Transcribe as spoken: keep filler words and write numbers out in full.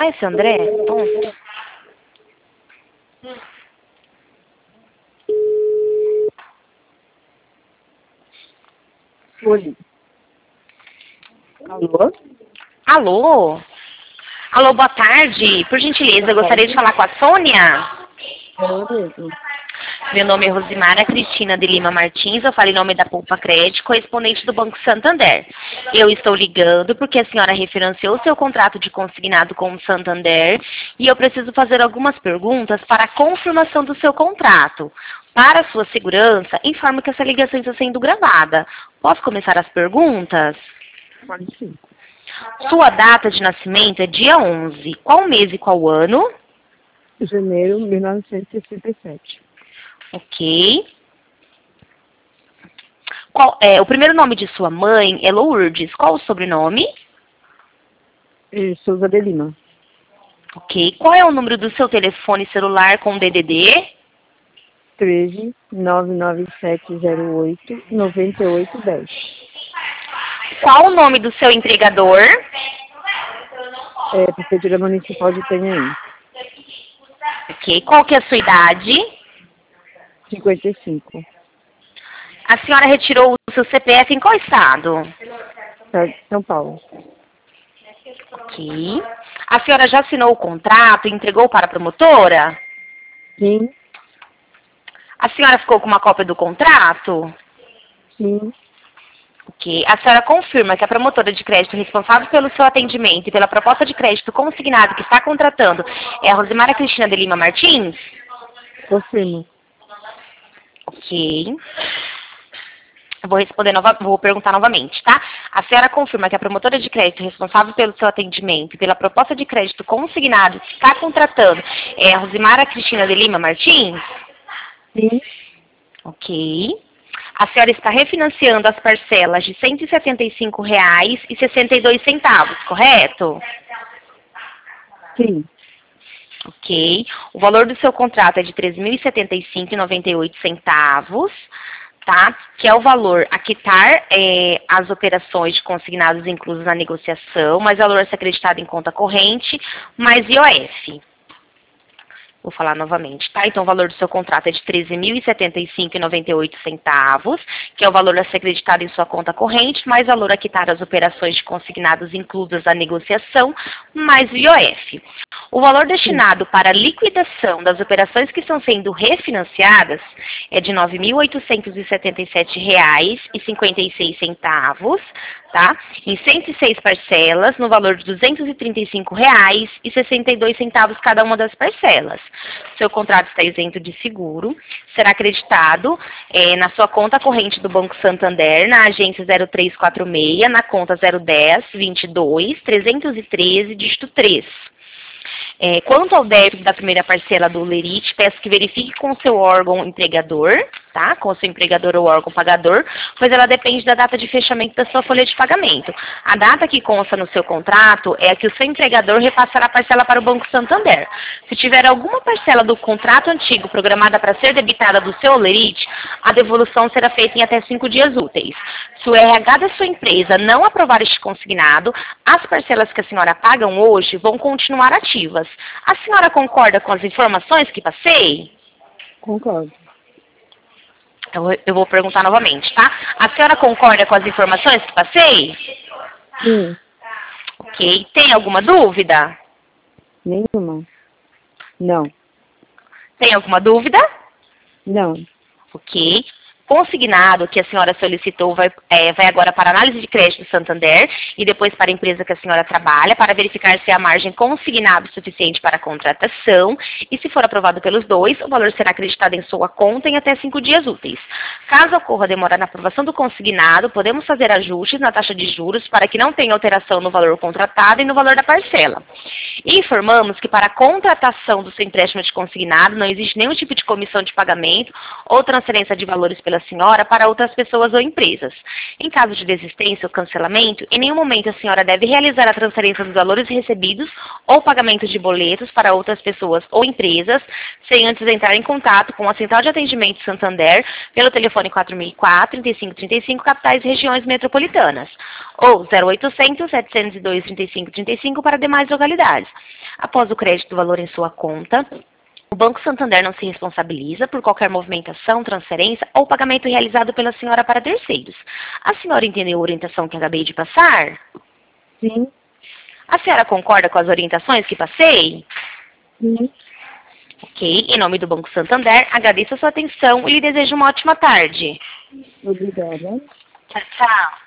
Ah, esse André? Ponto. Oi. Alô? Alô? Alô, boa tarde. Por gentileza, eu gostaria de falar com a Sônia. É eu mesmo. Meu nome é Rosimara Cristina de Lima Martins, eu falo em nome da Poupa Crédito, correspondente do Banco Santander. Eu estou ligando porque a senhora refinanciou seu contrato de consignado com o Santander e eu preciso fazer algumas perguntas para a confirmação do seu contrato. Para sua segurança, informo que essa ligação está sendo gravada. Posso começar as perguntas? Pode sim. Sua data de nascimento é dia onze. Qual mês e qual ano? Janeiro de mil novecentos e sessenta e sete. Ok. Qual, é, o primeiro nome de sua mãe é Lourdes. Qual o sobrenome? E Souza de Lima. Ok. Qual é o número do seu telefone celular com D D D? treze, nove nove sete zero oito, nove oito um zero. Qual o nome do seu empregador? É, Prefeitura Municipal de Itanhaém. Ok. Qual que é a sua idade? cinquenta e cinco. A senhora retirou o seu C P F em qual estado? São Paulo. Ok. A senhora já assinou o contrato e entregou para a promotora? Sim, A senhora ficou com uma cópia do contrato? sim, Ok. A senhora confirma que a promotora de crédito responsável pelo seu atendimento e pela proposta de crédito consignado que está contratando é a Rosimara Cristina de Lima Martins? confirmo. Ok. Eu vou responder nova, vou perguntar novamente, tá? A senhora confirma que a promotora de crédito responsável pelo seu atendimento e pela proposta de crédito consignado que está contratando é a Rosimara Cristina de Lima Martins? Sim, Ok. A senhora está refinanciando as parcelas de cento e setenta e cinco reais e sessenta e dois centavos, correto? sim, Ok. O valor do seu contrato é de treze mil e setenta e cinco reais e noventa e oito centavos, tá? Que é o valor a quitar é, as operações de consignados inclusos na negociação, mais valor a ser acreditado em conta corrente, mais I O F. Vou falar novamente, tá? Então, o valor do seu contrato é de treze mil e setenta e cinco reais e noventa e oito centavos, que é o valor a ser acreditado em sua conta corrente, mais valor a quitar as operações de consignados inclusas na negociação, mais I O F. O valor destinado para a liquidação das operações que estão sendo refinanciadas é de nove mil oitocentos e setenta e sete reais e cinquenta e seis centavos, tá? Em cento e seis parcelas, no valor de duzentos e trinta e cinco reais e sessenta e dois centavos cada uma das parcelas. Seu contrato está isento de seguro, será acreditado é, na sua conta corrente do Banco Santander, na agência zero três quatro seis, na conta zero dez, vinte e dois, trezentos e treze, dígito três. É, quanto ao débito da primeira parcela do Lerite, peço que verifique com o seu órgão empregador, tá? Com o seu empregador ou órgão pagador, pois ela depende da data de fechamento da sua folha de pagamento. A data que consta no seu contrato é a que o seu empregador repassará a parcela para o Banco Santander. Se tiver alguma parcela do contrato antigo programada para ser debitada do seu Lerite, a devolução será feita em até cinco dias úteis. Se o R H da sua empresa não aprovar este consignado, as parcelas que a senhora pagam hoje vão continuar ativas. A senhora concorda com as informações que passei? concordo. Eu, eu vou perguntar novamente, tá? A senhora concorda com as informações que passei? Sim, Ok. Tem alguma dúvida? nenhuma. Não, Tem alguma dúvida? não, Ok. Consignado que a senhora solicitou vai, é, vai agora para a análise de crédito do Santander e depois para a empresa que a senhora trabalha, para verificar se a margem consignado suficiente para a contratação e, se for aprovado pelos dois, o valor será acreditado em sua conta em até cinco dias úteis. Caso ocorra demora na aprovação do consignado, podemos fazer ajustes na taxa de juros para que não tenha alteração no valor contratado e no valor da parcela. E informamos que para a contratação do seu empréstimo de consignado não existe nenhum tipo de comissão de pagamento ou transferência de valores pela senhora para outras pessoas ou empresas. Em caso de desistência ou cancelamento, em nenhum momento a senhora deve realizar a transferência dos valores recebidos ou pagamento de boletos para outras pessoas ou empresas, sem antes entrar em contato com a Central de Atendimento Santander pelo telefone quatro mil e quatro, trinta e cinco trinta e cinco, capitais e regiões metropolitanas, ou zero oitocentos, setecentos e dois, trinta e cinco trinta e cinco para demais localidades. Após o crédito do valor em sua conta, o Banco Santander não se responsabiliza por qualquer movimentação, transferência ou pagamento realizado pela senhora para terceiros. A senhora entendeu a orientação que acabei de passar? Sim. A senhora concorda com as orientações que passei? Sim. Ok. Em nome do Banco Santander, agradeço a sua atenção e lhe desejo uma ótima tarde. Obrigada. Tchau, tchau.